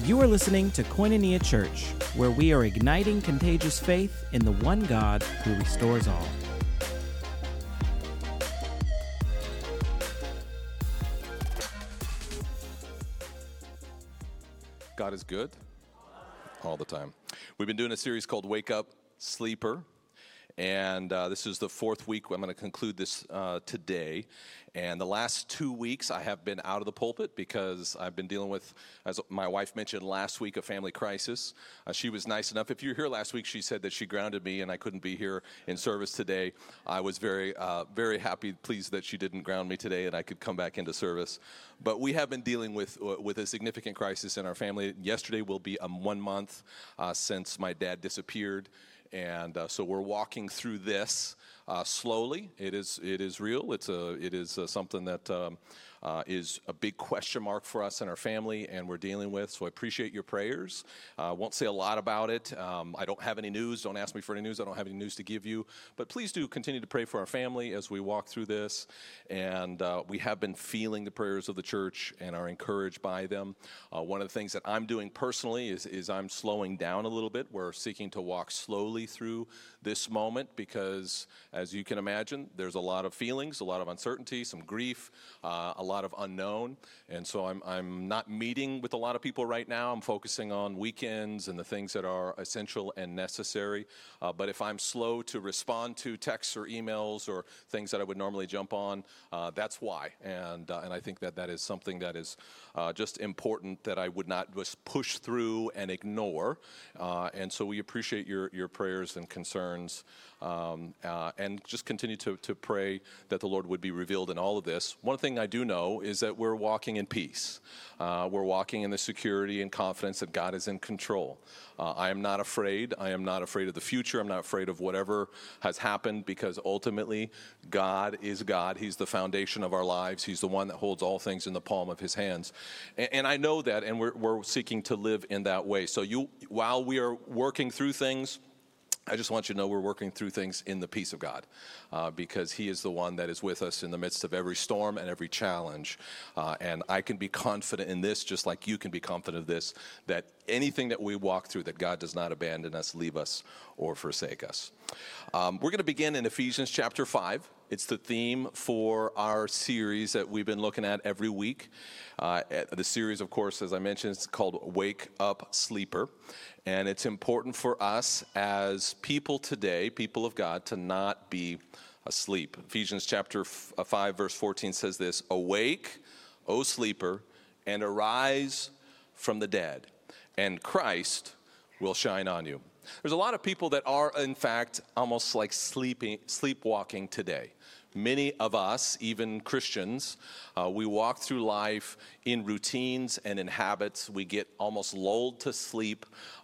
You are listening to Koinonia Church, where we are igniting contagious faith in the one God who restores all. God is good all the time. We've been doing a series called Wake Up, Sleeper. And this is the fourth week. I'm going to conclude this today. And the last 2 weeks, I have been out of the pulpit because I've been dealing with, as my wife mentioned last week, a family crisis. She was nice enough. If you were here last week, she said that she grounded me and I couldn't be here in service today. I was very happy, pleased that she didn't ground me today and I could come back into service. But we have been dealing with a significant crisis in our family. Yesterday will be 1 month since my dad disappeared. And so we're walking through this slowly. It is real. It is something that is a big question mark for us and our family, and we're dealing with. So I appreciate your prayers. Won't say a lot about it. I don't have any news. Don't ask me for any news. I don't have any news to give you. But please do continue to pray for our family as we walk through this. And we have been feeling the prayers of the church and are encouraged by them. One of the things that I'm doing personally is I'm slowing down a little bit. We're seeking to walk slowly through this moment because, as you can imagine, there's a lot of feelings, a lot of uncertainty, some grief, a lot of unknown. And so I'm not meeting with a lot of people right now. I'm focusing on weekends and the things that are essential and necessary. But if I'm slow to respond to texts or emails or things that I would normally jump on, that's why. And I think that is something that is just important that I would not just push through and ignore. And so we appreciate your prayers and concerns. And just continue to pray that the Lord would be revealed in all of this. One thing I do know is that we're walking in peace. We're walking in the security and confidence that God is in control. I am not afraid. I am not afraid of the future. I'm not afraid of whatever has happened because ultimately God is God. He's the foundation of our lives. He's the one that holds all things in the palm of his hands. And I know that, and we're seeking to live in that way. So while we are working through things, I just want you to know we're working through things in the peace of God because he is the one that is with us in the midst of every storm and every challenge. And I can be confident in this, just like you can be confident of this, that anything that we walk through, that God does not abandon us, leave us, or forsake us. We're going to begin in Ephesians chapter 5. It's the theme for our series that we've been looking at every week. The series, of course, as I mentioned, is called Wake Up, Sleeper. And it's important for us as people today, people of God, to not be asleep. Ephesians chapter 5, verse 14 says this, "Awake, O sleeper, and arise from the dead, and Christ will shine on you." There's a lot of people that are, in fact, almost like sleepwalking today. Many of us, even Christians, we walk through life in routines and in habits. We get almost lulled to sleep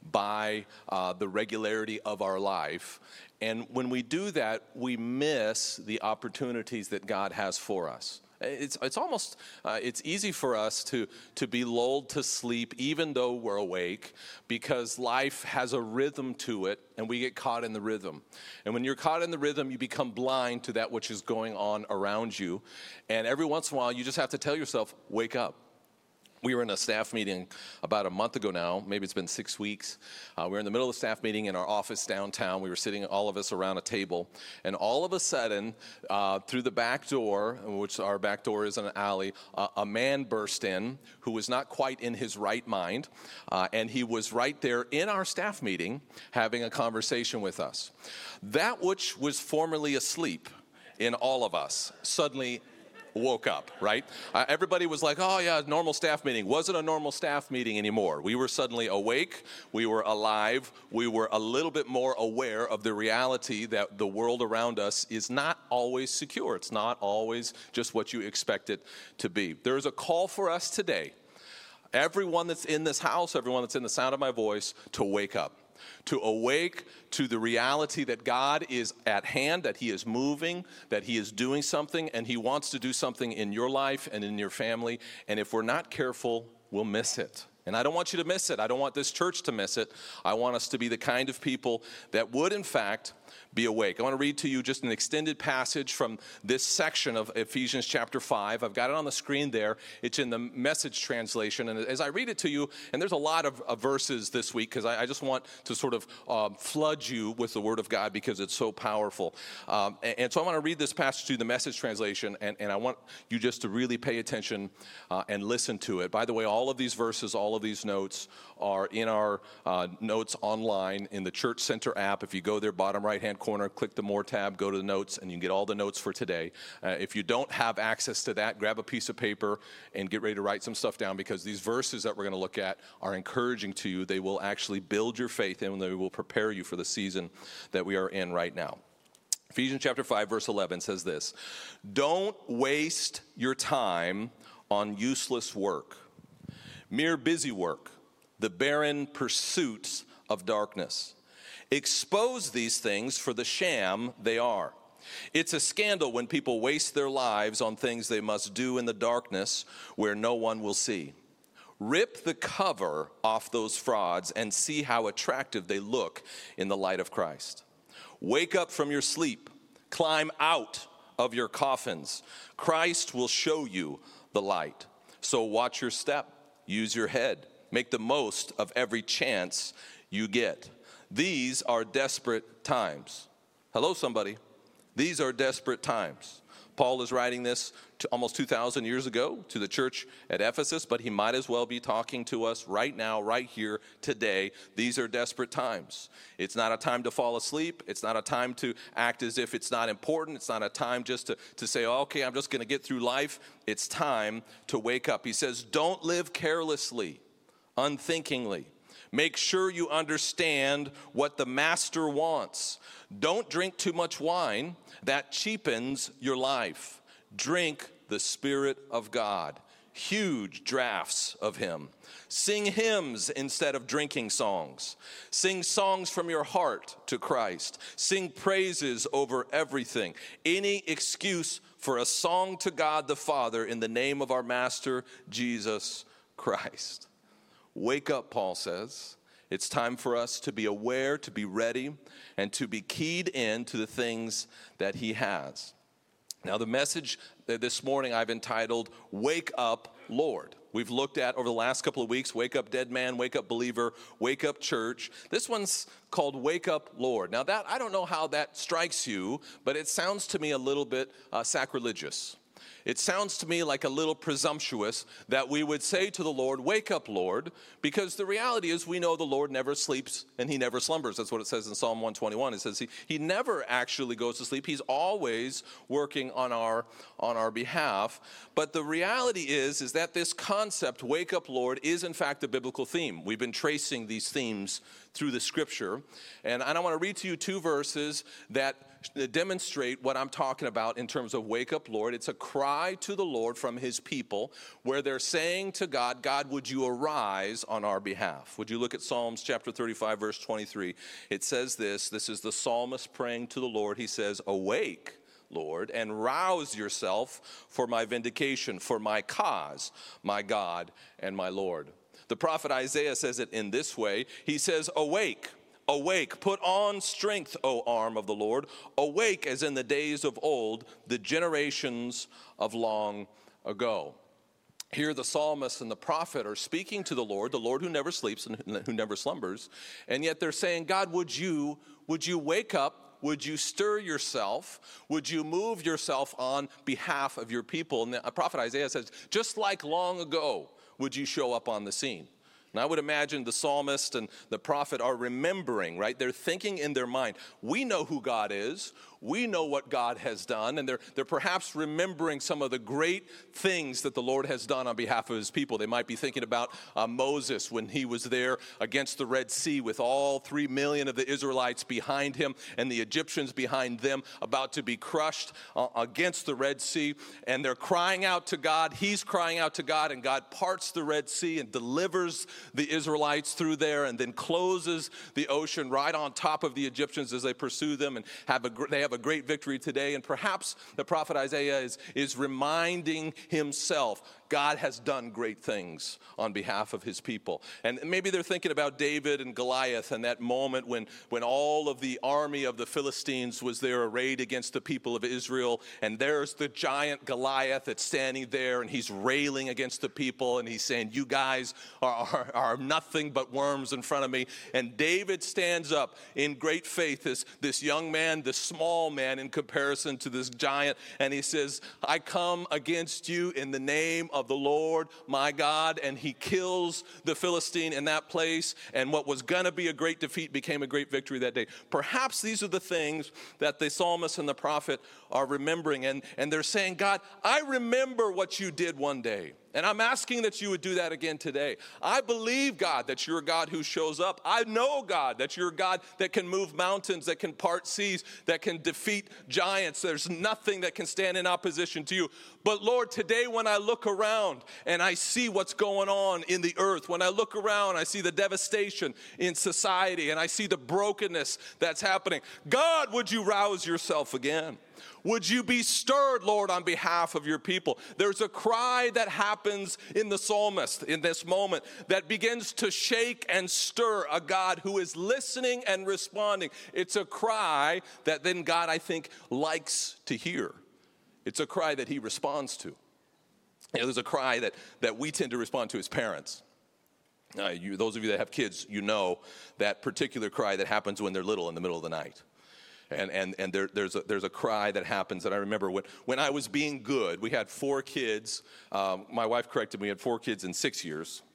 by the regularity of our life. And when we do that, we miss the opportunities that God has for us. It's almost, it's easy for us to be lulled to sleep even though we're awake because life has a rhythm to it and we get caught in the rhythm. And when you're caught in the rhythm, you become blind to that which is going on around you. And every once in a while, you just have to tell yourself, wake up. We were in a staff meeting about a month ago now. Maybe it's been 6 weeks. We were in the middle of the staff meeting in our office downtown. We were sitting, all of us, around a table. And all of a sudden, through the back door, which our back door is in an alley, a man burst in who was not quite in his right mind. And he was right there in our staff meeting having a conversation with us. That which was formerly asleep in all of us suddenly woke up, right? Everybody was like, oh yeah, normal staff meeting. Wasn't a normal staff meeting anymore. We were suddenly awake. We were alive. We were a little bit more aware of the reality that the world around us is not always secure. It's not always just what you expect it to be. There is a call for us today, everyone that's in this house, everyone that's in the sound of my voice, to wake up. To awake to the reality that God is at hand, that he is moving, that he is doing something, and he wants to do something in your life and in your family. And if we're not careful, we'll miss it. And I don't want you to miss it. I don't want this church to miss it. I want us to be the kind of people that would, in fact, Be awake. I want to read to you just an extended passage from this section of Ephesians chapter 5. I've got it on the screen there. It's in the Message translation. And as I read it to you, and there's a lot of verses this week because I just want to sort of flood you with the Word of God because it's so powerful. And so I want to read this passage to you, the Message translation, and I want you just to really pay attention and listen to it. By the way, all of these verses, all of these notes are in our notes online in the Church Center app. If you go there, bottom right-hand corner, click the More tab, go to the notes, and you can get all the notes for today. If you don't have access to that, grab a piece of paper and get ready to write some stuff down because these verses that we're going to look at are encouraging to you. They will actually build your faith and they will prepare you for the season that we are in right now. Ephesians chapter 5, verse 11 says this: "Don't waste your time on useless work, mere busy work, the barren pursuits of darkness. Expose these things for the sham they are. It's a scandal when people waste their lives on things they must do in the darkness where no one will see. Rip the cover off those frauds and see how attractive they look in the light of Christ. Wake up from your sleep. Climb out of your coffins. Christ will show you the light. So watch your step. Use your head. Make the most of every chance you get. These are desperate times." Hello, somebody. These are desperate times. Paul is writing this almost 2,000 years ago to the church at Ephesus, but he might as well be talking to us right now, right here, today. These are desperate times. It's not a time to fall asleep. It's not a time to act as if it's not important. It's not a time just to say, oh, okay, I'm just going to get through life. It's time to wake up. He says, don't live carelessly, unthinkingly. Make sure you understand what the master wants. Don't drink too much wine. That cheapens your life. Drink the Spirit of God. Huge draughts of Him. Sing hymns instead of drinking songs. Sing songs from your heart to Christ. Sing praises over everything. Any excuse for a song to God the Father in the name of our Master, Jesus Christ. Wake up, Paul says. It's time for us to be aware, to be ready, and to be keyed in to the things that He has. Now, the message this morning I've entitled, Wake Up, Lord. We've looked at over the last couple of weeks, Wake Up Dead Man, Wake Up Believer, Wake Up Church. This one's called Wake Up, Lord. Now, that I don't know how that strikes you, but it sounds to me a little bit sacrilegious. It sounds to me like a little presumptuous that we would say to the Lord, wake up, Lord, because the reality is we know the Lord never sleeps and He never slumbers. That's what it says in Psalm 121. It says he never actually goes to sleep. He's always working on our behalf. But the reality is that this concept, wake up, Lord, is in fact a biblical theme. We've been tracing these themes through the Scripture. And I want to read to you two verses that demonstrate what I'm talking about in terms of wake up, Lord. It's a cry to the Lord from His people where they're saying to God, God, would you arise on our behalf? Would you look at Psalms chapter 35, verse 23? It says this is the psalmist praying to the Lord. He says, awake, Lord, and rouse yourself for my vindication, for my cause, my God and my Lord. The prophet Isaiah says it in this way. He says, awake. Awake, put on strength, O arm of the Lord. Awake as in the days of old, the generations of long ago. Here the psalmist and the prophet are speaking to the Lord who never sleeps and who never slumbers. And yet they're saying, God, would you wake up? Would you stir yourself? Would you move yourself on behalf of your people? And the prophet Isaiah says, just like long ago, would you show up on the scene? And I would imagine the psalmist and the prophet are remembering, right? They're thinking in their mind, we know who God is. We know what God has done. And they're perhaps remembering some of the great things that the Lord has done on behalf of His people. They might be thinking about Moses when he was there against the Red Sea with all 3 million of the Israelites behind him and the Egyptians behind them about to be crushed against the Red Sea. And they're crying out to God. He's crying out to God, and God parts the Red Sea and delivers the Israelites through there and then closes the ocean right on top of the Egyptians as they pursue them and they have a great victory today. And perhaps the prophet Isaiah is reminding himself, God has done great things on behalf of his people. And maybe they're thinking about David and Goliath and that moment when all of the army of the Philistines was there arrayed against the people of Israel. And there's the giant Goliath that's standing there, and he's railing against the people, and he's saying, you guys are nothing but worms in front of me. And David stands up in great faith, this young man, this small man in comparison to this giant, and he says, I come against you in the name of the Lord my God. And he kills the Philistine in that place, and what was going to be a great defeat became a great victory that day. Perhaps these are the things that the psalmist and the prophet are remembering, and they're saying, God, I remember what you did one day, and I'm asking that you would do that again today. I believe, God, that you're a God who shows up. I know, God, that you're a God that can move mountains, that can part seas, that can defeat giants. There's nothing that can stand in opposition to you. But Lord, today when I look around and I see what's going on in the earth, when I look around, I see the devastation in society, and I see the brokenness that's happening. God, would you rouse yourself again? Would you be stirred, Lord, on behalf of your people? There's a cry that happens in the psalmist in this moment that begins to shake and stir a God who is listening and responding. It's a cry that then God, I think, likes to hear. It's a cry that he responds to. There's a cry that we tend to respond to as parents. Those of you that have kids, you know that particular cry that happens when they're little in the middle of the night. And there's a cry that happens. And I remember when I was being good, we had 4 kids. My wife corrected me, we had 4 kids in 6 years.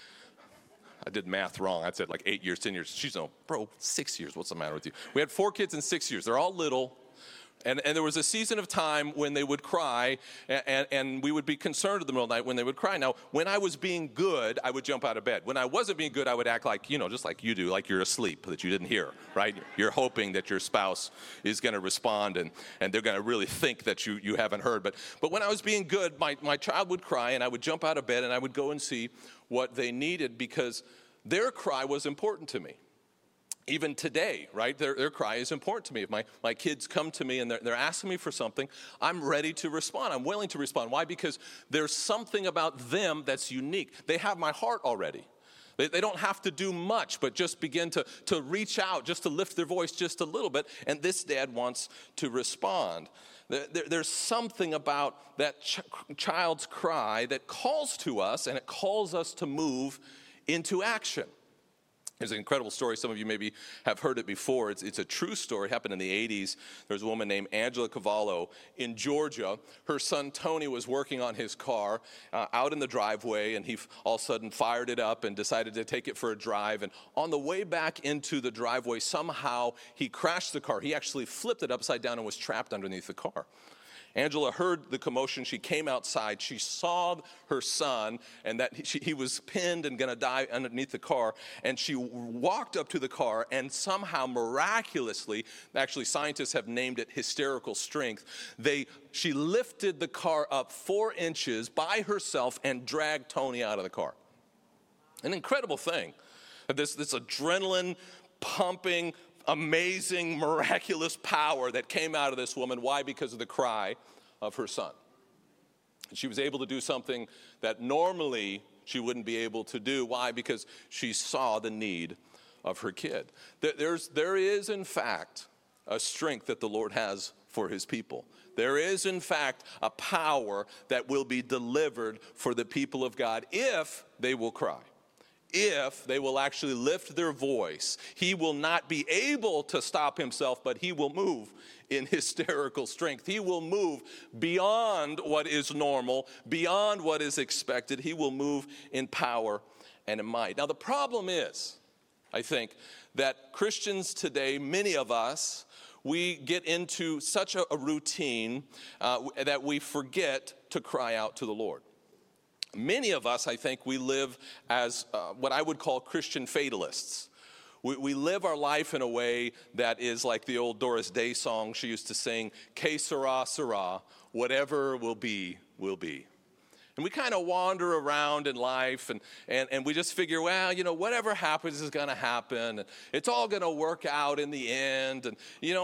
I did math wrong. I said like 8 years, 10 years. She's no, bro, 6 years. What's the matter with you? We had 4 kids in 6 years. They're all little. And there was a season of time when they would cry, and we would be concerned in the middle of the night when they would cry. Now, when I was being good, I would jump out of bed. When I wasn't being good, I would act like, just like you do, like you're asleep, that you didn't hear, right? You're hoping that your spouse is going to respond, and they're going to really think that you haven't heard. But when I was being good, my child would cry, and I would jump out of bed, and I would go and see what they needed, because their cry was important to me. Even today, right, their cry is important to me. If my kids come to me and they're asking me for something, I'm ready to respond. I'm willing to respond. Why? Because there's something about them that's unique. They have my heart already. They don't have to do much, but just begin to reach out, just to lift their voice just a little bit, and this dad wants to respond. There's something about that child's cry that calls to us, and it calls us to move into action. There's an incredible story. Some of you maybe have heard it before. It's a true story. It happened in the 80s. There's a woman named Angela Cavallo in Georgia. Her son Tony was working on his car out in the driveway, and he all of a sudden fired it up and decided to take it for a drive. And on the way back into the driveway, somehow he crashed the car. He actually flipped it upside down and was trapped underneath the car. Angela heard the commotion. She came outside. She saw her son and that he was pinned and going to die underneath the car. And she walked up to the car and somehow miraculously, actually scientists have named it hysterical strength, she lifted the car up 4 inches by herself and dragged Tony out of the car. An incredible thing. This adrenaline pumping, amazing, miraculous power that came out of this woman. Why? Because of the cry of her son. She was able to do something that normally she wouldn't be able to do. Why? Because she saw the need of her kid. There is, in fact, a strength that the Lord has for his people. There is, in fact, a power that will be delivered for the people of God if they will cry. If they will actually lift their voice. He will not be able to stop himself, but he will move in hysterical strength. He will move beyond what is normal, beyond what is expected. He will move in power and in might. Now, the problem is, I think, that Christians today, many of us, we get into such a routine that we forget to cry out to the Lord. Many of us, I think, we live as what I would call Christian fatalists. We live our life in a way that is like the old Doris Day song she used to sing, Que sera, sera, whatever will be, will be. And we kind of wander around in life and we just figure, well, whatever happens is going to happen. It's all going to work out in the end. And,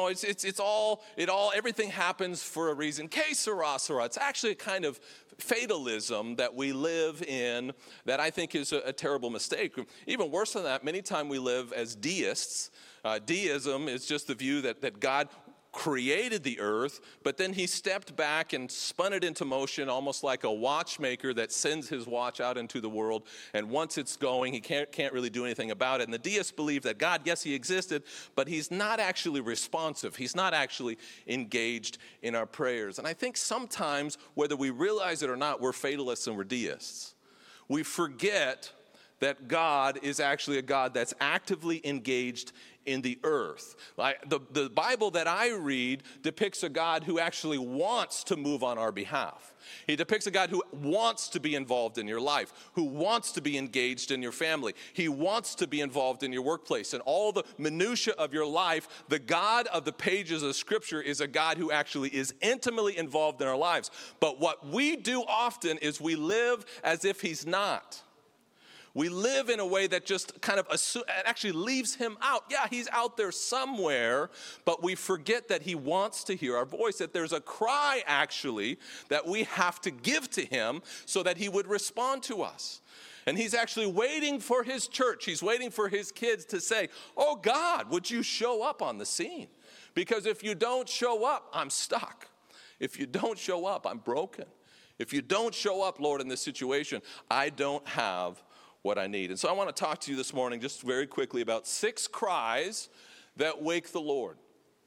everything happens for a reason. Que sera, sera. It's actually a kind of fatalism that we live in that I think is a terrible mistake. Even worse than that, many times we live as deists. Deism is just the view that God created the earth, but then he stepped back and spun it into motion, almost like a watchmaker that sends his watch out into the world, and once it's going, he can't really do anything about it. And the deists believe that God, yes, he existed, but he's not actually responsive. He's not actually engaged in our prayers. And I think sometimes, whether we realize it or not, we're fatalists and we're deists. We forget that God is actually a God that's actively engaged in the earth. Like the Bible that I read depicts a God who actually wants to move on our behalf. He depicts a God who wants to be involved in your life, who wants to be engaged in your family. He wants to be involved in your workplace. And all the minutia of your life, the God of the pages of Scripture is a God who actually is intimately involved in our lives. But what we do often is we live as if he's not. We live in a way that just kind of actually leaves him out. Yeah, he's out there somewhere, but we forget that he wants to hear our voice, that there's a cry actually that we have to give to him so that he would respond to us. And he's actually waiting for his church. He's waiting for his kids to say, oh God, would you show up on the scene? Because if you don't show up, I'm stuck. If you don't show up, I'm broken. If you don't show up, Lord, in this situation, I don't have what I need. And so I want to talk to you this morning just very quickly about 6 cries that wake the Lord.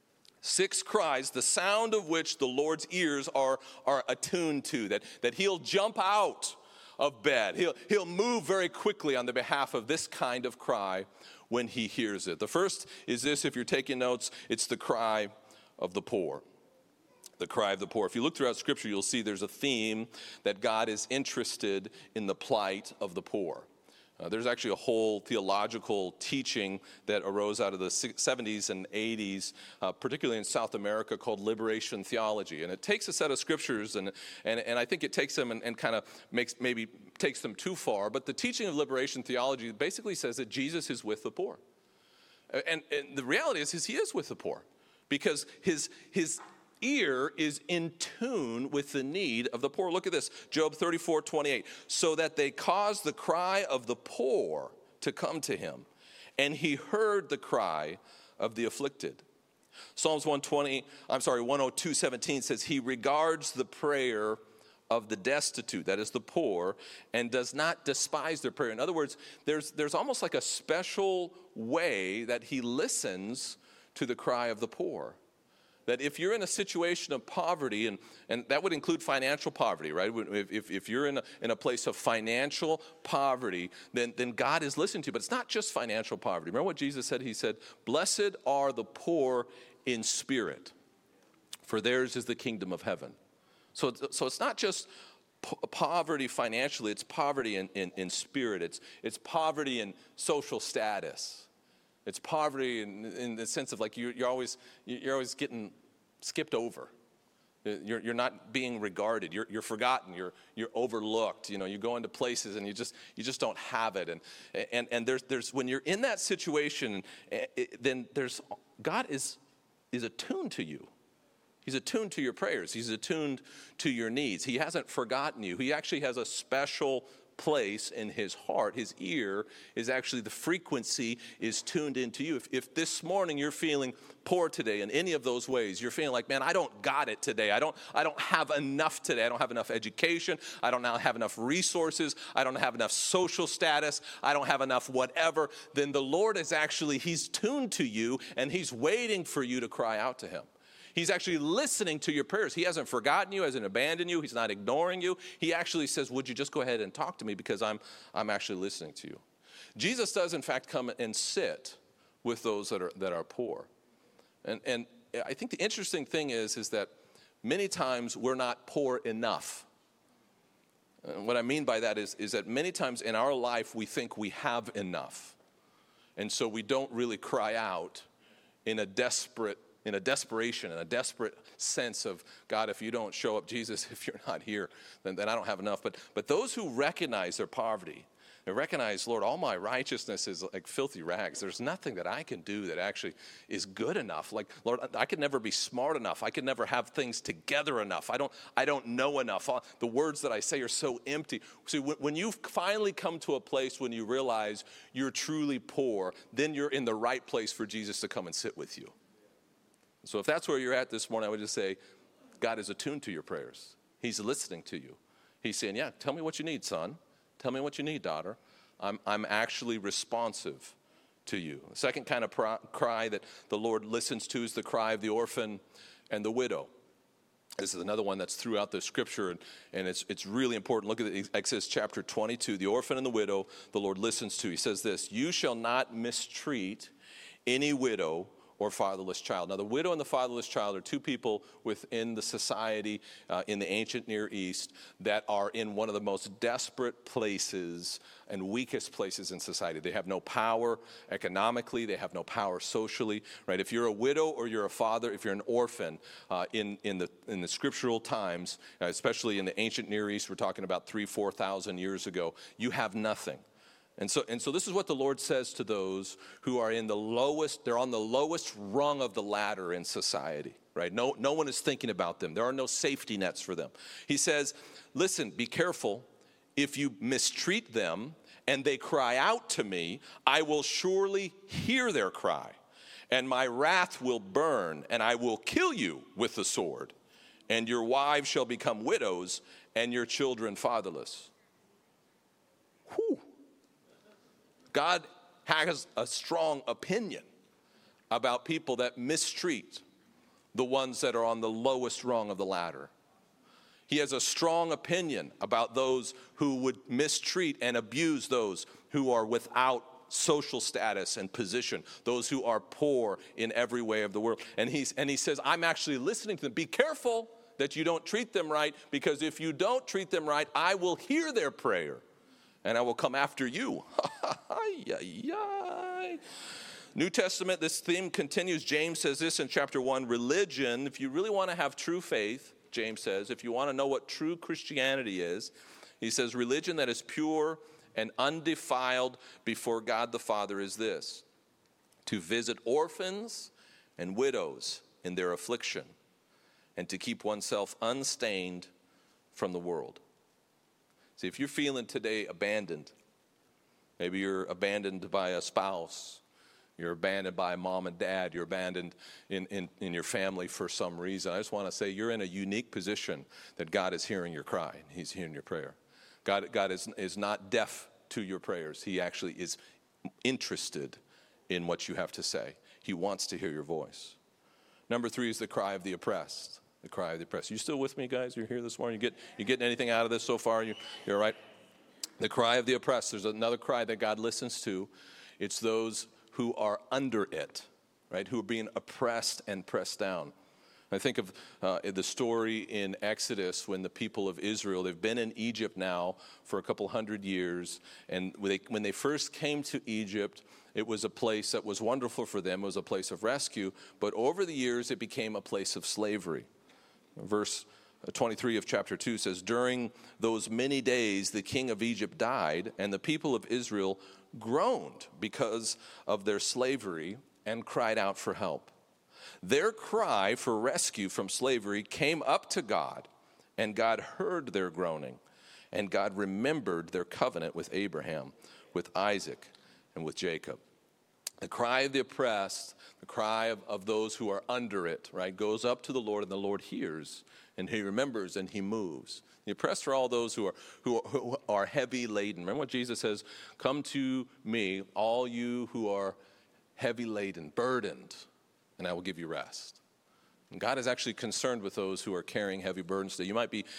6 cries, the sound of which the Lord's ears are attuned to, that he'll jump out of bed. He'll move very quickly on the behalf of this kind of cry when he hears it. The first is this, if you're taking notes, it's the cry of the poor. The cry of the poor. If you look throughout Scripture, you'll see there's a theme that God is interested in the plight of the poor. There's actually a whole theological teaching that arose out of the 70s and 80s, particularly in South America, called liberation theology. And it takes a set of scriptures, and I think it takes them and kind of maybe takes them too far. But the teaching of liberation theology basically says that Jesus is with the poor. And the reality is he is with the poor, because his ear is in tune with the need of the poor. Look at this, Job 34:28. So that they caused the cry of the poor to come to him, and he heard the cry of the afflicted. Psalms 102:17 says, he regards the prayer of the destitute, that is the poor, and does not despise their prayer. In other words, there's almost like a special way that he listens to the cry of the poor. That if you're in a situation of poverty, and that would include financial poverty, right? If you're in a place of financial poverty, then God is listening to you. But it's not just financial poverty. Remember what Jesus said? He said, blessed are the poor in spirit, for theirs is the kingdom of heaven. So it's not just poverty financially, it's poverty in spirit. It's poverty in social status. It's poverty in the sense of like you're always getting skipped over. You're not being regarded. You're forgotten. You're overlooked. You go into places and you just don't have it. And there's when you're in that situation, then God is attuned to you. He's attuned to your prayers. He's attuned to your needs. He hasn't forgotten you. He actually has a special place in his heart. His ear is actually, the frequency is tuned into you. If this morning you're feeling poor today in any of those ways, you're feeling like, man, I don't got it today. I don't have enough today. I don't have enough education. I don't now have enough resources. I don't have enough social status. I don't have enough whatever. Then the Lord is actually, he's tuned to you, and he's waiting for you to cry out to him. He's actually listening to your prayers. He hasn't forgotten you, hasn't abandoned you. He's not ignoring you. He actually says, would you just go ahead and talk to me, because I'm actually listening to you. Jesus does, in fact, come and sit with those that are poor. And I think the interesting thing is that many times we're not poor enough. And what I mean by that is that many times in our life we think we have enough. And so we don't really cry out in a desperate in a desperation and a desperate sense of, God, if you don't show up, Jesus, if you're not here, then I don't have enough. But those who recognize their poverty, they recognize, Lord, all my righteousness is like filthy rags. There's nothing that I can do that actually is good enough. Like, Lord, I could never be smart enough. I could never have things together enough. I don't know enough. The words that I say are so empty. See, when you finally come to a place when you realize you're truly poor, then you're in the right place for Jesus to come and sit with you. So if that's where you're at this morning, I would just say, God is attuned to your prayers. He's listening to you. He's saying, yeah, tell me what you need, son. Tell me what you need, daughter. I'm actually responsive to you. The second kind of cry that the Lord listens to is the cry of the orphan and the widow. This is another one that's throughout the scripture, and it's really important. Look at Exodus chapter 22. The orphan and the widow, the Lord listens to. He says this, you shall not mistreat any widow or fatherless child. Now, the widow and the fatherless child are two people within the society in the ancient Near East that are in one of the most desperate places and weakest places in society. They have no power economically. They have no power socially, right? If you're a widow or you're a father, if you're an orphan in the scriptural times, especially in the ancient Near East, we're talking about 3,000-4,000 years ago, you have nothing. And so this is what the Lord says to those who are they're on the lowest rung of the ladder in society, right? No one is thinking about them. There are no safety nets for them. He says, listen, be careful. If you mistreat them and they cry out to me, I will surely hear their cry, and my wrath will burn, and I will kill you with the sword, and your wives shall become widows, and your children fatherless. Whew. God has a strong opinion about people that mistreat the ones that are on the lowest rung of the ladder. He has a strong opinion about those who would mistreat and abuse those who are without social status and position, those who are poor in every way of the world. And he says, I'm actually listening to them. Be careful that you don't treat them right, because if you don't treat them right, I will hear their prayer. And I will come after you. New Testament, this theme continues. James says this in chapter 1. Religion, if you really want to have true faith, James says, if you want to know what true Christianity is, he says, religion that is pure and undefiled before God the Father is this: to visit orphans and widows in their affliction, and to keep oneself unstained from the world. See, if you're feeling today abandoned, maybe you're abandoned by a spouse, you're abandoned by mom and dad, you're abandoned in your family for some reason, I just want to say you're in a unique position that God is hearing your cry. He's hearing your prayer. God is not deaf to your prayers. He actually is interested in what you have to say. He wants to hear your voice. Number 3 is the cry of the oppressed. The cry of the oppressed. You still with me, guys? You're here this morning? You getting anything out of this so far? You're all right? The cry of the oppressed. There's another cry that God listens to. It's those who are under it, right? Who are being oppressed and pressed down. I think of the story in Exodus when the people of Israel, they've been in Egypt now for a couple hundred years, and when they first came to Egypt, it was a place that was wonderful for them. It was a place of rescue, but over the years it became a place of slavery. Verse 23 of chapter 2 says, during those many days the king of Egypt died, and the people of Israel groaned because of their slavery and cried out for help. Their cry for rescue from slavery came up to God, and God heard their groaning, and God remembered their covenant with Abraham, with Isaac, and with Jacob. The cry of the oppressed, the cry of those who are under it, right, goes up to the Lord, and the Lord hears, and he remembers, and he moves. The oppressed are all those who are heavy laden. Remember what Jesus says, come to me, all you who are heavy laden, burdened, and I will give you rest. And God is actually concerned with those who are carrying heavy burdens today. You might be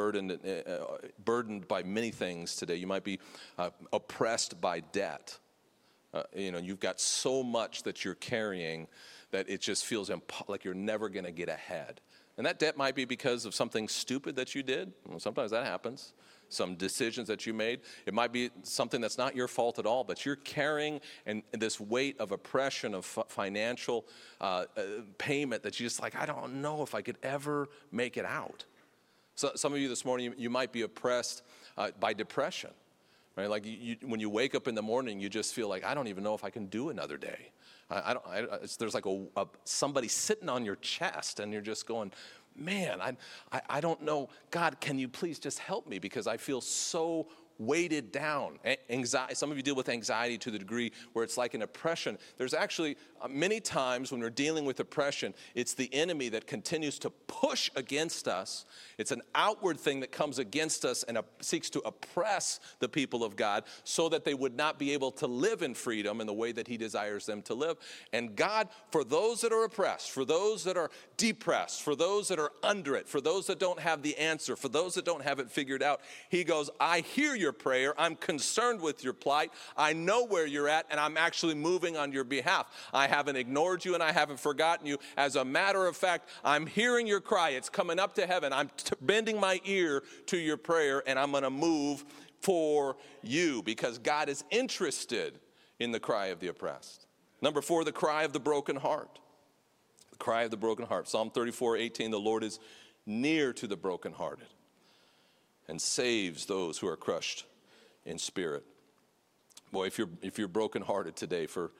burdened by many things today. You might be oppressed by debt. You've got so much that you're carrying that it just feels like you're never going to get ahead. And that debt might be because of something stupid that you did. Well, sometimes that happens. Some decisions that you made. It might be something that's not your fault at all, but you're carrying this weight of oppression, of financial payment that you're just like, I don't know if I could ever make it out. So some of you this morning, you might be oppressed by depression. Right? Like when you wake up in the morning, you just feel like, I don't even know if I can do another day. There's like somebody sitting on your chest, and you're just going, man, I don't know. God, can you please just help me, because I feel so weighted down. Anxiety. Some of you deal with anxiety to the degree where it's like an oppression. There's actually many times when we're dealing with oppression, it's the enemy that continues to push against us. It's an outward thing that comes against us and seeks to oppress the people of God so that they would not be able to live in freedom in the way that he desires them to live. And God, for those that are oppressed, for those that are depressed, for those that are under it, for those that don't have the answer, for those that don't have it figured out, he goes, I hear your prayer. I'm concerned with your plight. I know where you're at, and I'm actually moving on your behalf. I haven't ignored you, and I haven't forgotten you. As a matter of fact, I'm hearing your cry. It's coming up to heaven. I'm bending my ear to your prayer, and I'm going to move for you, because God is interested in the cry of the oppressed. Number 4, the cry of the broken heart. The cry of the broken heart. Psalm 34:18, the Lord is near to the brokenhearted and saves those who are crushed in spirit. Boy, if you're brokenhearted today for,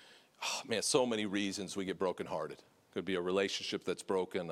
so many reasons we get brokenhearted. Could be a relationship that's broken,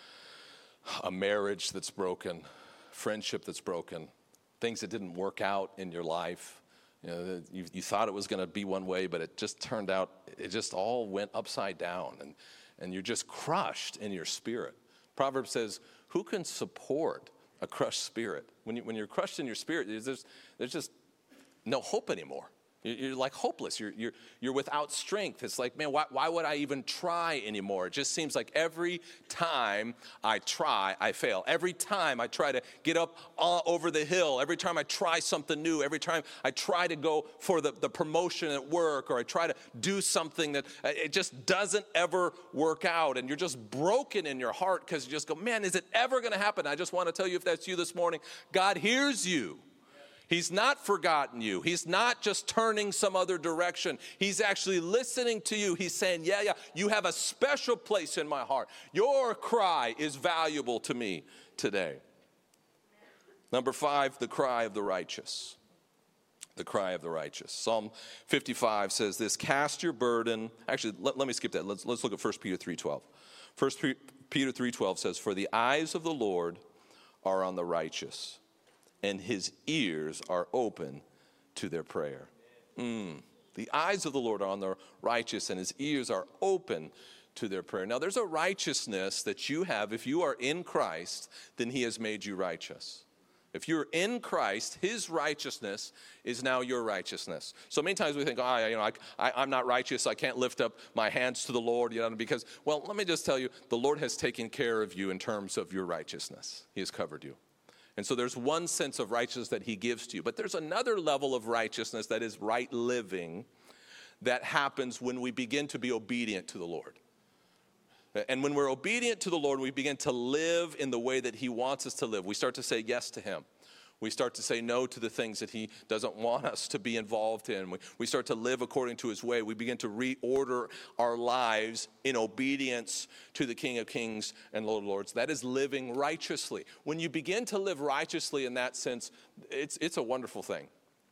a marriage that's broken, friendship that's broken, things that didn't work out in your life. You thought it was going to be one way, but it just turned out, it just all went upside down, and you're just crushed in your spirit. Proverbs says, who can support a crushed spirit? When you're crushed in your spirit, there's just no hope anymore. You're like hopeless. You're without strength. It's like, man, why would I even try anymore? It just seems like every time I try, I fail. Every time I try to get up over the hill, every time I try something new, every time I try to go for the promotion at work, or I try to do something that it just doesn't ever work out, and you're just broken in your heart because you just go, man, is it ever going to happen? I just want to tell you, if that's you this morning, God hears you. He's not forgotten you. He's not just turning some other direction. He's actually listening to you. He's saying, yeah, you have a special place in my heart. Your cry is valuable to me today. Number 5, the cry of the righteous. The cry of the righteous. Psalm 55 says this, cast your burden. Actually, let me skip that. Let's look at 1 Peter 3:12. 1 Peter 3:12 says, for the eyes of the Lord are on the righteous, and his ears are open to their prayer. The eyes of the Lord are on the righteous, and his ears are open to their prayer. Now, there's a righteousness that you have. If you are in Christ, then he has made you righteous. If you're in Christ, his righteousness is now your righteousness. So many times we think, I'm not righteous. I can't lift up my hands to the Lord, because, well, let me just tell you, the Lord has taken care of you in terms of your righteousness. He has covered you. And so there's one sense of righteousness that he gives to you. But there's another level of righteousness that is right living that happens when we begin to be obedient to the Lord. And when we're obedient to the Lord, we begin to live in the way that he wants us to live. We start to say yes to him. We start to say no to the things that he doesn't want us to be involved in. We start to live according to his way. We begin to reorder our lives in obedience to the King of Kings and Lord of Lords. That is living righteously. When you begin to live righteously in that sense, it's a wonderful thing.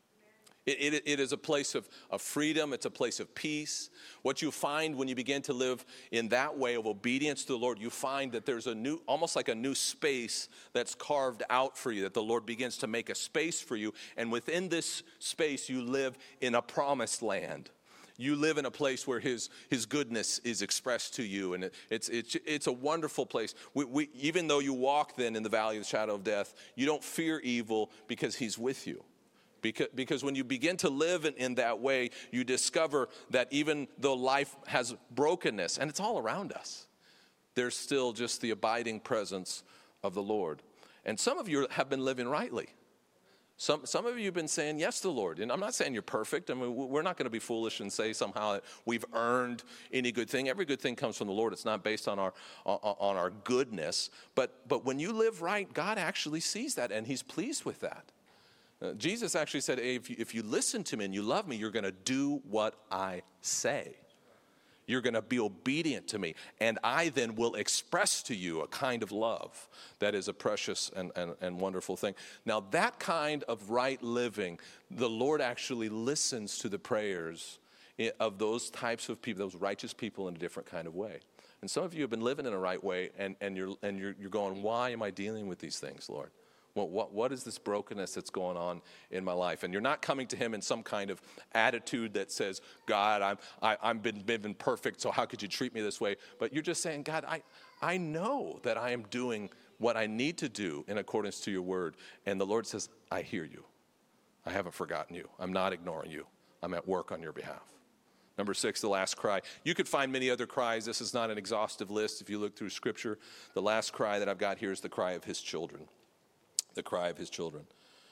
It is a place of freedom. It's a place of peace. What you find when you begin to live in that way of obedience to the Lord, you find that there's almost like a new space that's carved out for you, that the Lord begins to make a space for you. And within this space, you live in a promised land. You live in a place where his goodness is expressed to you, and it's a wonderful place. Even though you walk then in the valley of the shadow of death, you don't fear evil because he's with you. Because when you begin to live in that way, you discover that even though life has brokenness, and it's all around us, there's still just the abiding presence of the Lord. And some of you have been living rightly. Some of you have been saying yes to the Lord. And I'm not saying you're perfect. I mean, we're not going to be foolish and say somehow that we've earned any good thing. Every good thing comes from the Lord. It's not based on our goodness. But when you live right, God actually sees that, and he's pleased with that. Jesus actually said, hey, if you listen to me and you love me, you're going to do what I say. You're going to be obedient to me, and I then will express to you a kind of love that is a precious and wonderful thing. Now, that kind of right living, the Lord actually listens to the prayers of those types of people, those righteous people, in a different kind of way. And some of you have been living in a right way, and you're going, why am I dealing with these things, Lord? What is this brokenness that's going on in my life? And you're not coming to him in some kind of attitude that says, God, I've been perfect, so how could you treat me this way? But you're just saying, God, I know that I am doing what I need to do in accordance to your word. And the Lord says, I hear you. I haven't forgotten you. I'm not ignoring you. I'm at work on your behalf. Number 6, the last cry. You could find many other cries. This is not an exhaustive list if you look through Scripture. The last cry that I've got here is the cry of his children. The cry of his children.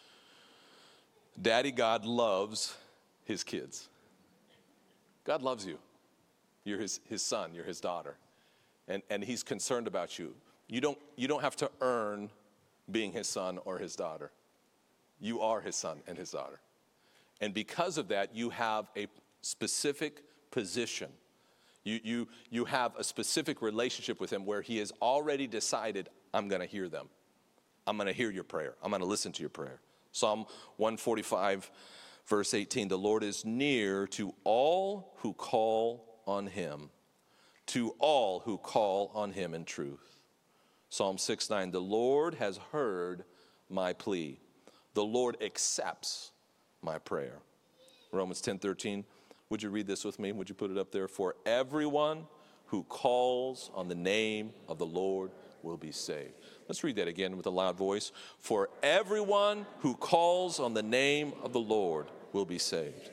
Daddy God loves his kids. God loves you. You're his son. You're his daughter. And he's concerned about you. You don't have to earn being his son or his daughter. You are his son and his daughter. And because of that, you have a specific position. You have a specific relationship with him where he has already decided, I'm going to hear them. I'm going to hear your prayer. I'm going to listen to your prayer. Psalm 145, verse 18, the Lord is near to all who call on him, to all who call on him in truth. Psalm 6:9, the Lord has heard my plea. The Lord accepts my prayer. Romans 10:13, would you read this with me? Would you put it up there? For everyone who calls on the name of the Lord will be saved. Let's read that again with a loud voice. For everyone who calls on the name of the Lord will be saved.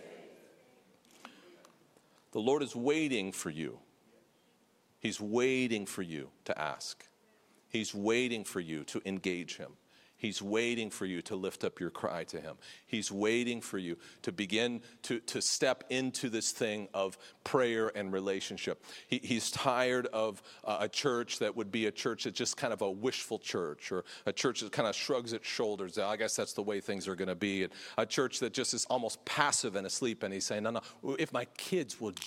The Lord is waiting for you. He's waiting for you to ask. He's waiting for you to engage him. He's waiting for you to lift up your cry to him. He's waiting for you to begin to step into this thing of prayer and relationship. He's tired of a church that would be a church that's just kind of a wishful church, or a church that kind of shrugs its shoulders. I guess that's the way things are going to be. And a church that just is almost passive and asleep. And he's saying, no, if my kids will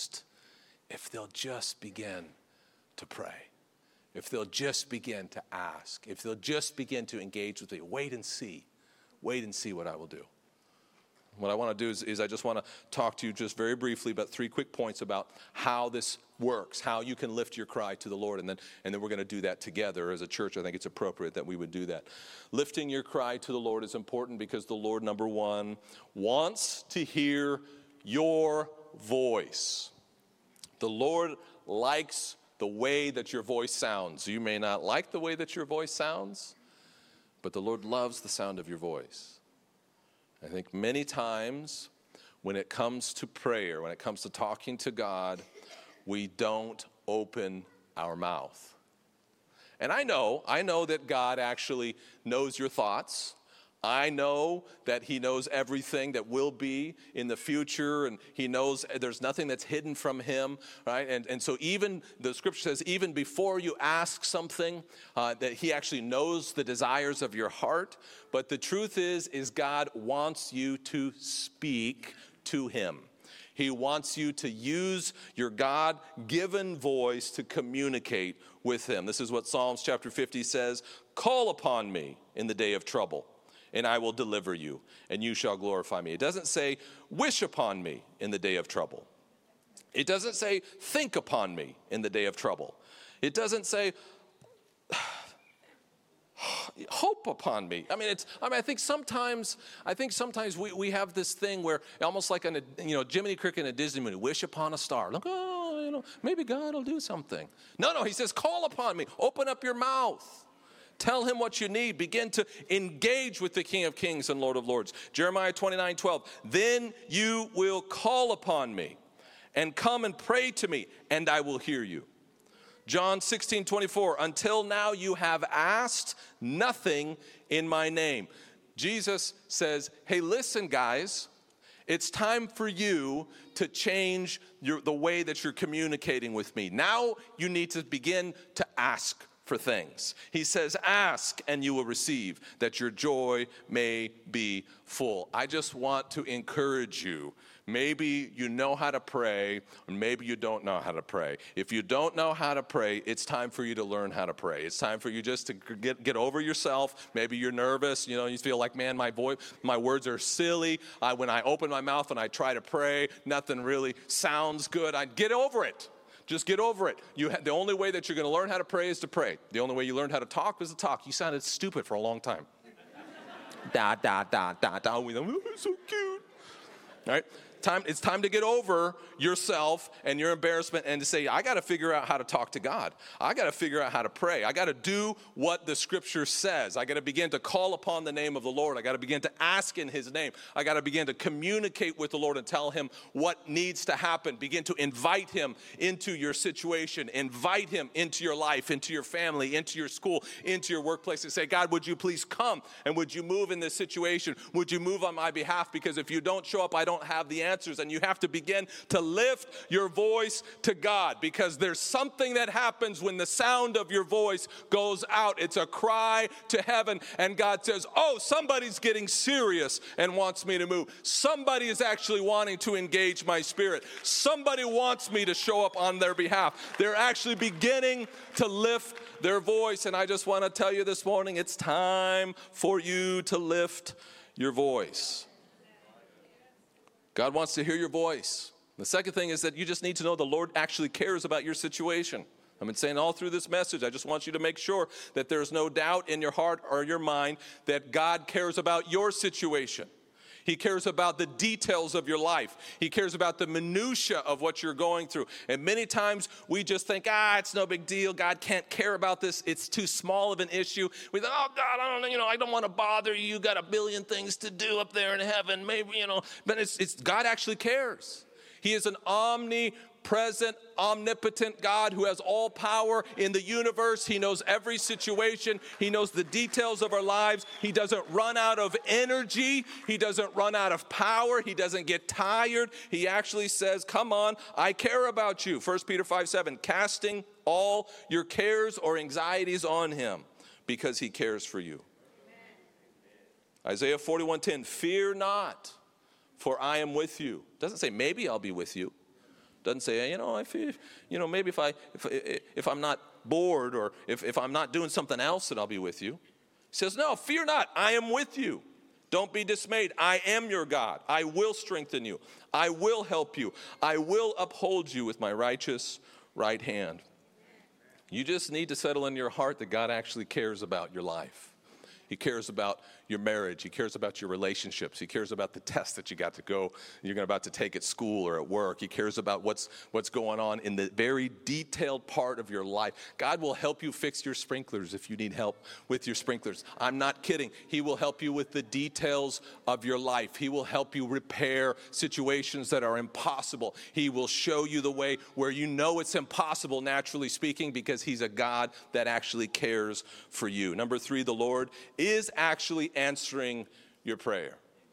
if they'll just begin to pray. If they'll just begin to ask, if they'll just begin to engage with me, wait and see what I will do. What I want to do is I just want to talk to you just very briefly about 3 quick points about how this works, how you can lift your cry to the Lord, and then we're going to do that together as a church. I think it's appropriate that we would do that. Lifting your cry to the Lord is important because the Lord, number 1, wants to hear your voice. The Lord likes the way that your voice sounds. You may not like the way that your voice sounds, but the Lord loves the sound of your voice. I think many times when it comes to prayer, when it comes to talking to God, we don't open our mouth. And I know that God actually knows your thoughts. I know that he knows everything that will be in the future, and he knows there's nothing that's hidden from him, right? And so even the scripture says, even before you ask something, that he actually knows the desires of your heart. But the truth is God wants you to speak to him. He wants you to use your God-given voice to communicate with him. This is what Psalms chapter 50 says, call upon me in the day of trouble, and I will deliver you, and you shall glorify me. It doesn't say, wish upon me in the day of trouble. It doesn't say, think upon me in the day of trouble. It doesn't say, hope upon me. I think sometimes we have this thing where almost like Jiminy Cricket in a Disney movie, wish upon a star. Look, maybe God will do something. No, he says, call upon me. Open up your mouth. Tell him what you need. Begin to engage with the King of Kings and Lord of Lords. Jeremiah 29:12. Then you will call upon me and come and pray to me, and I will hear you. John 16:24. Until now you have asked nothing in my name. Jesus says, hey, listen, guys, it's time for you to change the way that you're communicating with me. Now you need to begin to ask for things. He says, ask and you will receive, that your joy may be full. I just want to encourage you. Maybe you know how to pray, or maybe you don't know how to pray. If you don't know how to pray, it's time for you to learn how to pray. It's time for you just to get over yourself. Maybe you're nervous. You know, you feel like, man, my words are silly. When I open my mouth and I try to pray, nothing really sounds good. Get over it. Just get over it. The only way that you're going to learn how to pray is to pray. The only way you learned how to talk was to talk. You sounded stupid for a long time. Da, da, da, da, da. It's so cute. All right? It's time to get over yourself and your embarrassment and to say, I got to figure out how to talk to God. I got to figure out how to pray. I got to do what the scripture says. I got to begin to call upon the name of the Lord. I got to begin to ask in his name. I got to begin to communicate with the Lord and tell him what needs to happen. Begin to invite him into your situation. Invite him into your life, into your family, into your school, into your workplace, and say, God, would you please come and would you move in this situation? Would you move on my behalf? Because if you don't show up, I don't have the answers, and you have to begin to lift your voice to God, because there's something that happens when the sound of your voice goes out. It's a cry to heaven, and God says, oh, somebody's getting serious and wants me to move. Somebody is actually wanting to engage my spirit. Somebody wants me to show up on their behalf. They're actually beginning to lift their voice, and I just want to tell you this morning, it's time for you to lift your voice. God wants to hear your voice. The second thing is that you just need to know the Lord actually cares about your situation. I've been saying all through this message, I just want you to make sure that there's no doubt in your heart or your mind that God cares about your situation. He cares about the details of your life. He cares about the minutia of what you're going through. And many times we just think, it's no big deal. God can't care about this. It's too small of an issue. We think, oh God, I don't want to bother you. You got a billion things to do up there in heaven. Maybe, but it's God actually cares. He is an omnipresent, omnipotent God who has all power in the universe. He knows every situation. He knows the details of our lives. He doesn't run out of energy. He doesn't run out of power. He doesn't get tired. He actually says, come on, I care about you. 1 Peter 5:7, casting all your cares or anxieties on him because he cares for you. Isaiah 41:10, fear not, for I am with you. Doesn't say maybe I'll be with you. Doesn't say, maybe if I'm not bored or if I'm not doing something else, that I'll be with you. He says, no, fear not, I am with you. Don't be dismayed. I am your God. I will strengthen you. I will help you. I will uphold you with my righteous right hand. You just need to settle in your heart that God actually cares about your life. He cares about your marriage. He cares about your relationships. He cares about the test that you're about to take at school or at work. He cares about what's going on in the very detailed part of your life. God will help you fix your sprinklers if you need help with your sprinklers. I'm not kidding. He will help you with the details of your life. He will help you repair situations that are impossible. He will show you the way where you know it's impossible, naturally speaking, because he's a God that actually cares for you. Number 3, the Lord is actually answering your prayer.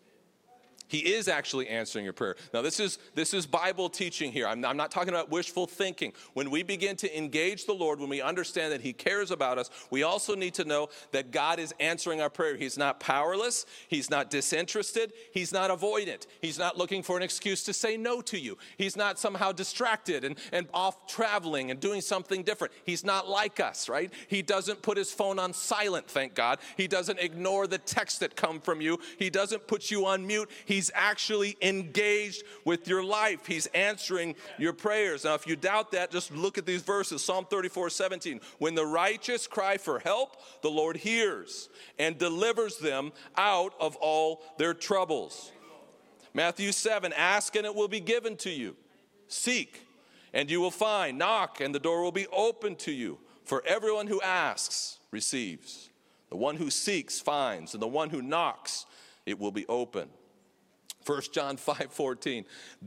He is actually answering your prayer. Now, this is Bible teaching here. I'm not talking about wishful thinking. When we begin to engage the Lord, when we understand that he cares about us, we also need to know that God is answering our prayer. He's not powerless. He's not disinterested. He's not avoidant. He's not looking for an excuse to say no to you. He's not somehow distracted and off traveling and doing something different. He's not like us, right? He doesn't put his phone on silent, thank God. He doesn't ignore the texts that come from you. He doesn't put you on mute. He's actually engaged with your life. He's answering your prayers. Now, if you doubt that, just look at these verses. Psalm 34:17. When the righteous cry for help, the Lord hears and delivers them out of all their troubles. Matthew 7, ask and it will be given to you. Seek and you will find. Knock and the door will be opened to you. For everyone who asks receives. The one who seeks finds. And the one who knocks, it will be open. 1 John 5:14.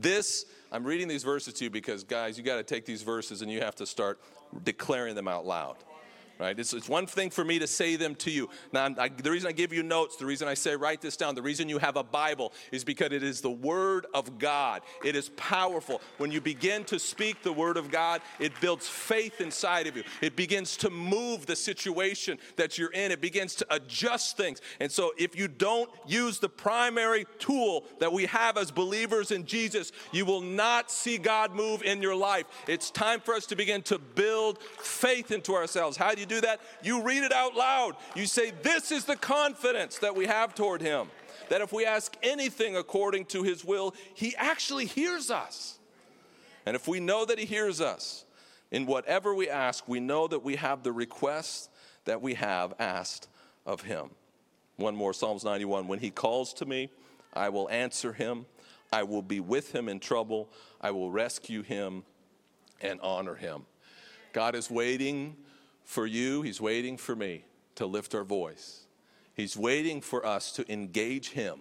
I'm reading these verses to you because, guys, you got to take these verses and you have to start declaring them out loud. Right? It's one thing for me to say them to you. Now, the reason I give you notes, the reason I say write this down, the reason you have a Bible is because it is the Word of God. It is powerful. When you begin to speak the Word of God, it builds faith inside of you. It begins to move the situation that you're in. It begins to adjust things. And so if you don't use the primary tool that we have as believers in Jesus, you will not see God move in your life. It's time for us to begin to build faith into ourselves. How do you do that? You read it out loud. You say, this is the confidence that we have toward him, that if we ask anything according to his will, he actually hears us. And if we know that he hears us in whatever we ask, we know that we have the request that we have asked of him. One more, Psalms 91. When he calls to me, I will answer him. I will be with him in trouble. I will rescue him and honor him. God is waiting for you, he's waiting for me to lift our voice. He's waiting for us to engage him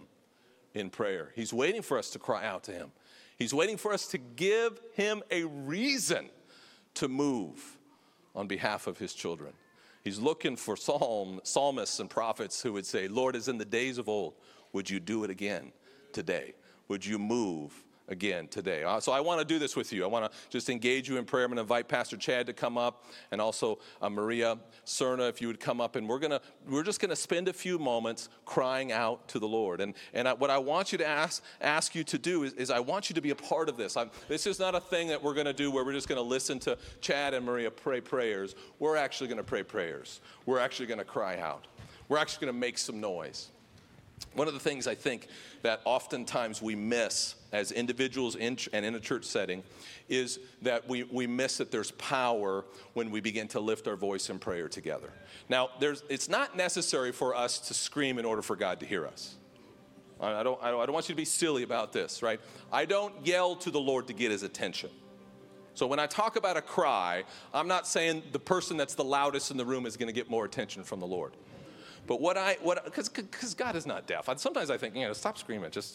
in prayer. He's waiting for us to cry out to him. He's waiting for us to give him a reason to move on behalf of his children. He's looking for psalmists and prophets who would say, Lord, as in the days of old, would you do it again today? Would you move again today? So I want to do this with you. I want to just engage you in prayer. I'm going to invite Pastor Chad to come up, and also Maria Cerna, if you would come up, and we're just going to spend a few moments crying out to the Lord. And what I want you to ask you to do is I want you to be a part of this. This is not a thing that we're going to do where we're just going to listen to Chad and Maria pray prayers. We're actually going to pray prayers. We're actually going to cry out. We're actually going to make some noise. One of the things I think that oftentimes we miss as individuals and in a church setting is that we miss that there's power when we begin to lift our voice in prayer together. Now, it's not necessary for us to scream in order for God to hear us. I don't want you to be silly about this, right? I don't yell to the Lord to get his attention. So when I talk about a cry, I'm not saying the person that's the loudest in the room is going to get more attention from the Lord. But because God is not deaf. Sometimes I think, stop screaming. Just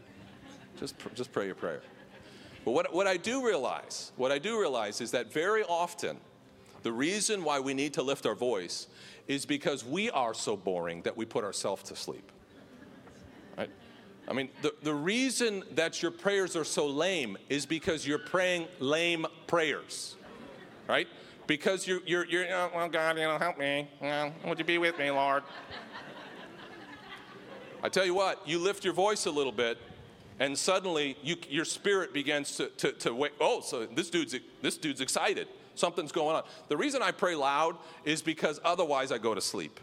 pray your prayer. But what I do realize is that very often, the reason why we need to lift our voice is because we are so boring that we put ourselves to sleep. Right? I mean, the reason that your prayers are so lame is because you're praying lame prayers. Right? Because you're well, God, help me. Would you be with me, Lord? I tell you what, you lift your voice a little bit, and suddenly your spirit begins to wake. Oh, so this dude's excited. Something's going on. The reason I pray loud is because otherwise I go to sleep.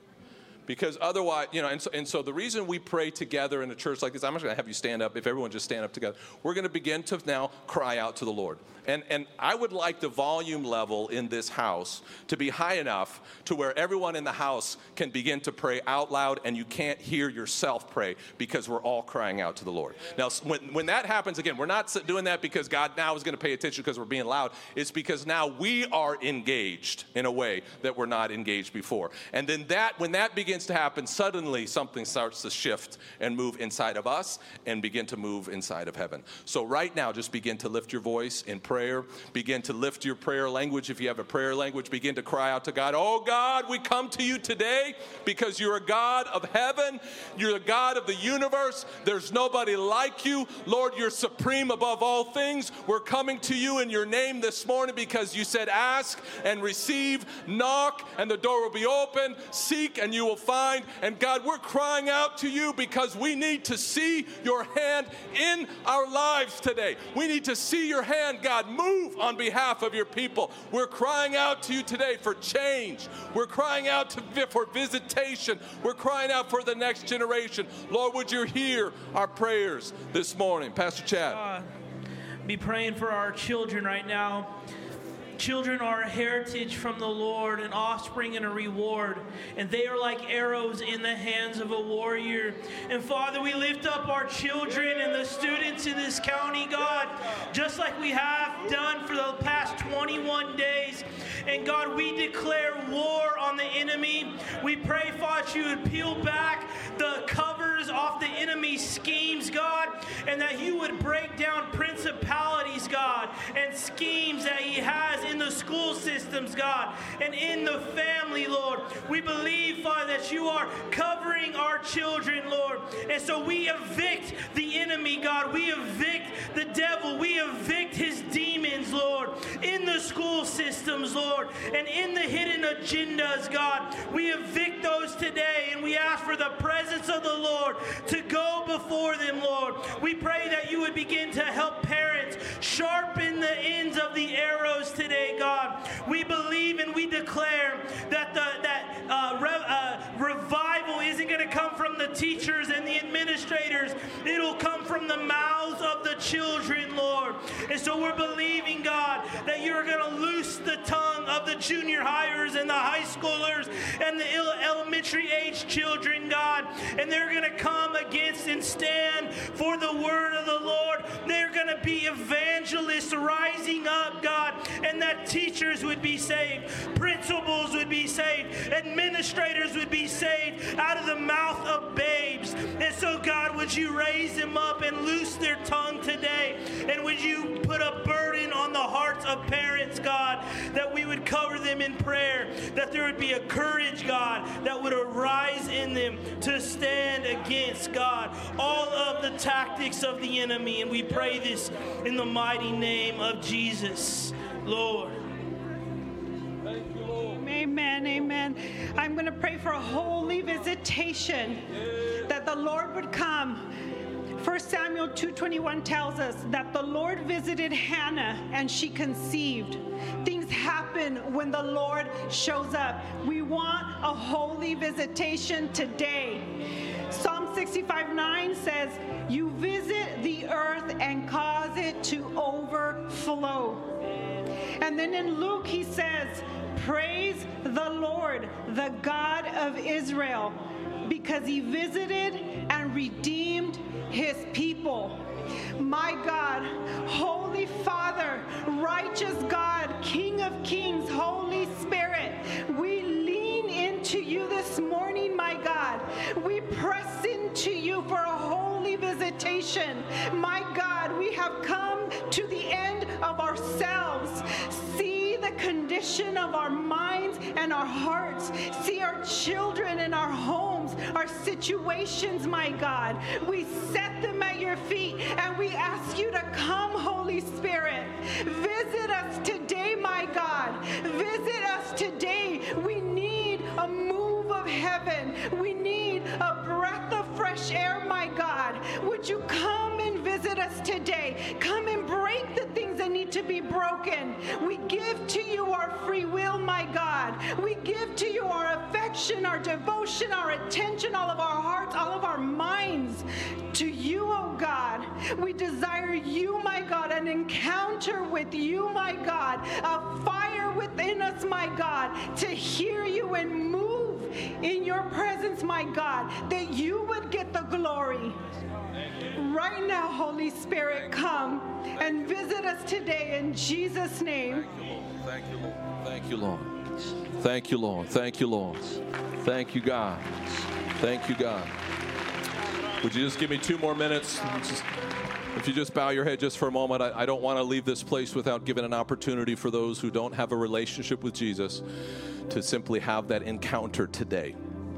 Because otherwise, and so the reason we pray together in a church like this, I'm just going to have you stand up. If everyone just stand up together, we're going to begin to now cry out to the Lord. And I would like the volume level in this house to be high enough to where everyone in the house can begin to pray out loud, and you can't hear yourself pray because we're all crying out to the Lord. Now, when that happens, again, we're not doing that because God now is going to pay attention because we're being loud. It's because now we are engaged in a way that we're not engaged before. And then when that begins to happen, suddenly something starts to shift and move inside of us and begin to move inside of heaven. So right now, just begin to lift your voice in prayer. Begin to lift your prayer language. If you have a prayer language, begin to cry out to God. Oh God, we come to you today because you're a God of heaven. You're a God of the universe. There's nobody like you. Lord, you're supreme above all things. We're coming to you in your name this morning because you said ask and receive, knock and the door will be open, seek and you will find. And God, we're crying out to you because we need to see your hand in our lives today. We need to see your hand, God, move on behalf of your people. We're crying out to you today for change. We're crying out for visitation. We're crying out for the next generation. Lord, would you hear our prayers this morning? Pastor Chad. Be praying for our children right now. Children are a heritage from the Lord, an offspring and a reward. And they are like arrows in the hands of a warrior. And Father, we lift up our children and the students in this county, God, just like we have done for the past 21 days. And God, we declare war on the enemy. We pray, Father, you would peel back the covers off the enemy's schemes, God, and that you would break down principalities, God, and schemes that he has in the school systems, God, and in the family, Lord. We believe, Father, that you are covering our children, Lord. And so we evict the enemy, God. We evict the devil. We evict his demons, Lord, in the school systems, Lord, and in the hidden agendas, God. We evict those today, and we ask for the presence of the Lord to go before them, Lord. We pray that you would begin to help parents sharpen the ends of the arrows today, God. We believe and we declare that revival isn't going to come from the teachers and the administrators. It'll come from the mouths of the children, Lord. And so we're believing, God, that you're going to loose the tongue of the junior hires and the high schoolers and the elementary age children, God. And they're going to come against and stand for the word of the Lord. They're going to be evangelists rising up, God, and that teachers would be saved, principals would be saved, administrators would be saved out of the mouth of babes. And so, God, would you raise them up and loose their tongue today? And would you put a burden on the hearts of parents, God, that we would cover them in prayer, that there would be a courage, God, that would arise in them to stand against, God, all of the tactics of the enemy. And we pray this in the mighty name of Jesus, Lord. Thank you, Lord. Amen, amen. I'm going to pray for a holy visitation, that the Lord would come. 1 Samuel 2:21 tells us that the Lord visited Hannah and she conceived. Things happen when the Lord shows up. We want a holy visitation today. Psalm 65:9 says, you visit the earth and cause it to overflow. And then in Luke he says, praise the Lord, the God of Israel, because he visited and redeemed his people. My God, Holy Father, righteous God, King of Kings, Holy Spirit, we lean into you this morning, my God. We press into you for a holy visitation. My God, we have come to the end of ourselves. See the condition of our minds and our hearts. See our children and our homes, our situations, my God. We set them at your feet and we ask you to come, Holy Spirit. Visit us today, my God. Visit us today. We need a move of heaven. We need a breath of fresh air, my God. Would you come and visit us today? Come and break the things that need to be broken. We give to you our free will, my God. We give to you our affection, our devotion, our attention, all of our hearts, all of our minds to you, oh God. We desire you, my God, an encounter with you, my God, a fire within us, my God, to hear you and move in your presence, my God, that you would get the glory. Right now, Holy Spirit, come and visit us today in Jesus' name. Thank you, Lord. Thank you, Lord. Thank you, Lord. Thank you, Lord. Thank you, God. Thank you, God. Would you just give me 2 more minutes? If you just bow your head just for a moment, I don't want to leave this place without giving an opportunity for those who don't have a relationship with Jesus to simply have that encounter today.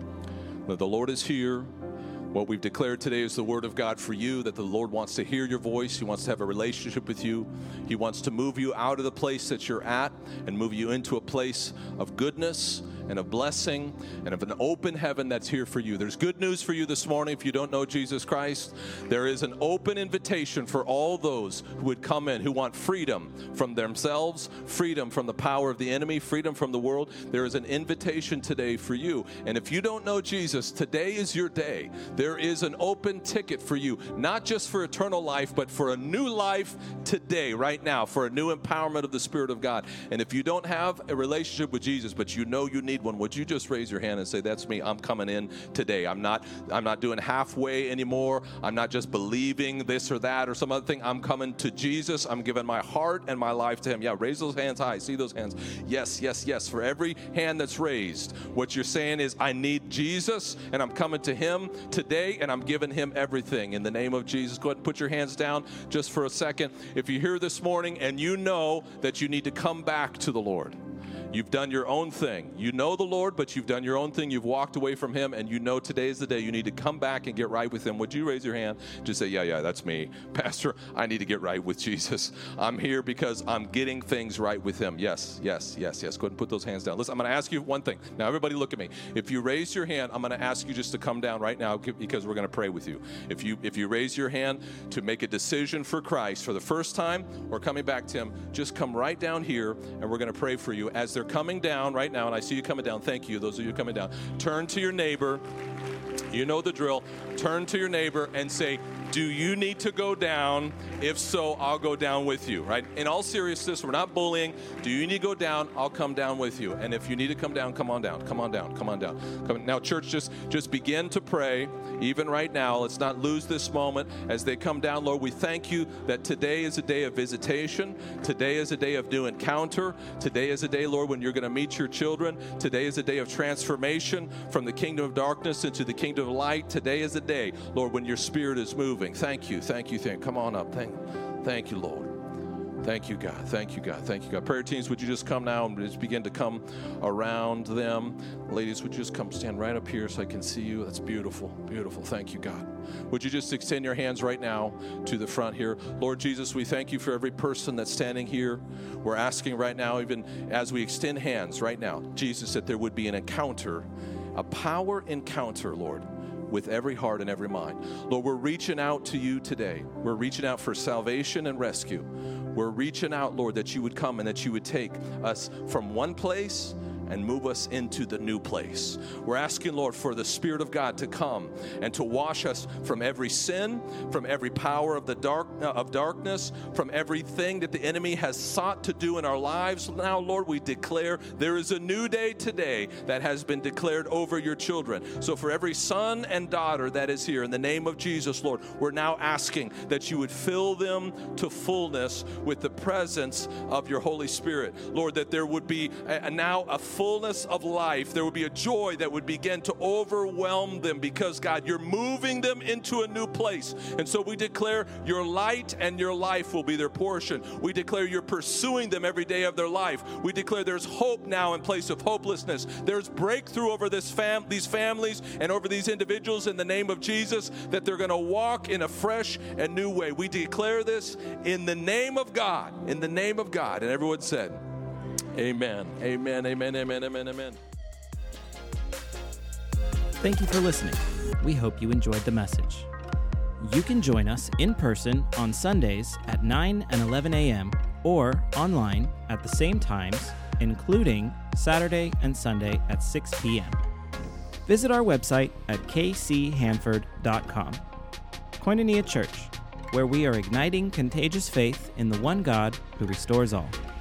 The Lord is here. What we've declared today is the word of God for you, that the Lord wants to hear your voice. He wants to have a relationship with you. He wants to move you out of the place that you're at and move you into a place of goodness and of blessing and of an open heaven that's here for you. There's good news for you this morning if you don't know Jesus Christ. There is an open invitation for all those who would come in, who want freedom from themselves, freedom from the power of the enemy, freedom from the world. There is an invitation today for you. And if you don't know Jesus, today is your day. There is an open ticket for you, not just for eternal life, but for a new life today, right now, for a new empowerment of the Spirit of God. And if you don't have a relationship with Jesus, but you know you need need one, would you just raise your hand and say, that's me, I'm coming in today. I'm not doing halfway anymore. I'm not just believing this or that or some other thing. I'm coming to Jesus. I'm giving my heart and my life to him. Yeah, raise those hands high. See those hands? Yes, yes, yes. For every hand that's raised, what you're saying is, I need Jesus, and I'm coming to him today, and I'm giving him everything. In the name of Jesus, go ahead and put your hands down just for a second. If you're here this morning and you know that you need to come back to the Lord, you've done your own thing. You know the Lord, but you've done your own thing. You've walked away from him, and you know today is the day you need to come back and get right with him. Would you raise your hand? Just say, yeah, that's me. Pastor, I need to get right with Jesus. I'm here because I'm getting things right with him. Yes, yes, yes, yes. Go ahead and put those hands down. Listen, I'm going to ask you one thing. Now, everybody look at me. If you raise your hand, I'm going to ask you just to come down right now because we're going to pray with you. If you raise your hand to make a decision for Christ for the first time or coming back to him, just come right down here, and we're going to pray for you. As they're coming down right now, and I see you coming down. Thank you, those of you coming down. Turn to your neighbor. You know the drill. Turn to your neighbor and say, do you need to go down? If so, I'll go down with you, right? In all seriousness, we're not bullying. Do you need to go down? I'll come down with you. And if you need to come down, come on down. Come on down. Come on down. Now, church, just begin to pray, even right now. Let's not lose this moment as they come down. Lord, we thank you that today is a day of visitation. Today is a day of new encounter. Today is a day, Lord, when you're going to meet your children. Today is a day of transformation from the kingdom of darkness into the kingdom of light. Today is a day, Lord, when your spirit is moving. Thank you. Come on up. Thank you, Lord. Thank you, God. Thank you, God. Thank you, God. Prayer teams, would you just come now and just begin to come around them? Ladies, would you just come stand right up here so I can see you? That's beautiful. Beautiful. Thank you, God. Would you just extend your hands right now to the front here? Lord Jesus, we thank you for every person that's standing here. We're asking right now, even as we extend hands right now, Jesus, that there would be an encounter, a power encounter, Lord, with every heart and every mind. Lord, we're reaching out to you today. We're reaching out for salvation and rescue. We're reaching out, Lord, that you would come and that you would take us from one place and move us into the new place. We're asking, Lord, for the Spirit of God to come and to wash us from every sin, from every power of darkness, from everything that the enemy has sought to do in our lives. Now, Lord, we declare there is a new day today that has been declared over your children. So for every son and daughter that is here, in the name of Jesus, Lord, we're now asking that you would fill them to fullness with the presence of your Holy Spirit. Lord, that there would be now a fullness of life. There would be a joy that would begin to overwhelm them because, God, you're moving them into a new place. And so we declare your light and your life will be their portion. We declare you're pursuing them every day of their life. We declare there's hope now in place of hopelessness. There's breakthrough over these families and over these individuals in the name of Jesus, that they're going to walk in a fresh and new way. We declare this in the name of God, in the name of God. And everyone said, amen. Amen. Amen. Amen. Amen. Amen. Thank you for listening. We hope you enjoyed the message. You can join us in person on Sundays at 9 and 11 a.m. or online at the same times, including Saturday and Sunday at 6 p.m. Visit our website at kchanford.com. Koinonia Church, where we are igniting contagious faith in the one God who restores all.